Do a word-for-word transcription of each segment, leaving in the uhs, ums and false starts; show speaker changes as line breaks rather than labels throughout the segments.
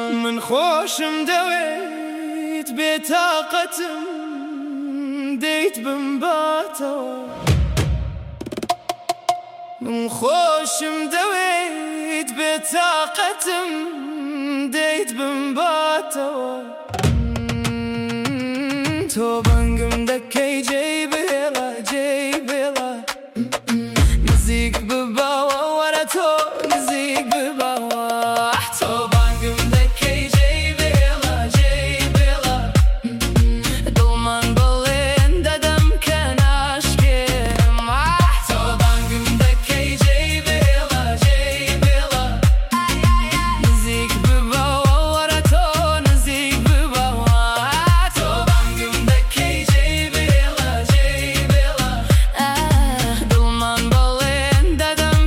من خوشم دويت بطاقتم ديت بنباتوا من خوشم دويت بطاقتم ديت بنباتوا تو بنگم دکی جی بلا جی بلا نزیک بباوا ورا تو نزیک بباوا تو بنگم دکی جی بلا جی بلا دل من بلند دادم کناشکم تو بنگم دکی جی بلا جی بلا نزیک بباوا ورا تو نزیک بباوا تو بنگم دکی جی بلا جی بلا دل من بلند دادم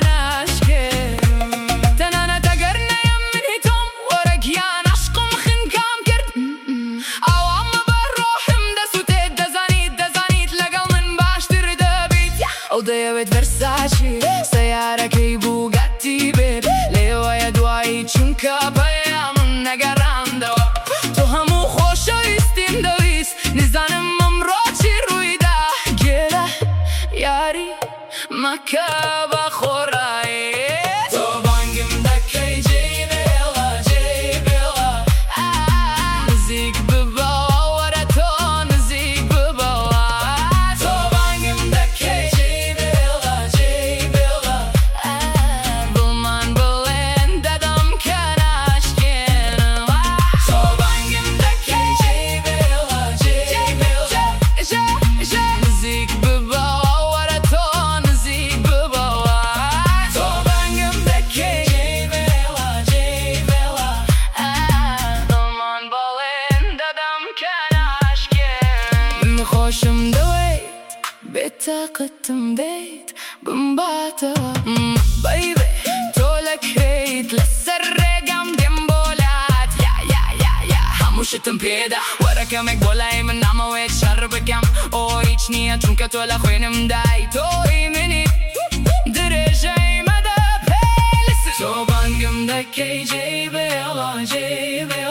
کناشکم تنانا تگرنیم من هیتم ورگیان عشقم خنکام کرد اوام بروحم دستوتت دزانید دزانید لگل من باشتر دبید او دیوید ورساچی سیارکی بوگاتی بید لیوی دوایی چونکا پیام نگرانده تو همو خوشایستیم دویست نزانم امرو چی روی ده گره یاری مکه بخورایی تو بانگم دکی جی بلا جی بلا نزیک بباوا ورا تو نزیک بباوا تو بانگم دکی جی بلا جی بلا دل من بلند دادم کناشکم تو بانگم دکی جی بلا جی بلا نزیک بباوا ورا تو نزیک بباوا تو بانگم دکی جی بلا جی بلا دل من بلند دادم کناشکم من خوشم دوید بطاقتم دید بنباتا بیبی تو لکریت لسر رگم دیم بولاد یا یا یا یا هموشتم پیدا ورکم اک بولای من نموید شر بکم او هیچ نیه چون که تو لخوینم دای تو ایمنی درجه ایمده پیلسی تو بانگم دکی جی بلا جی بلا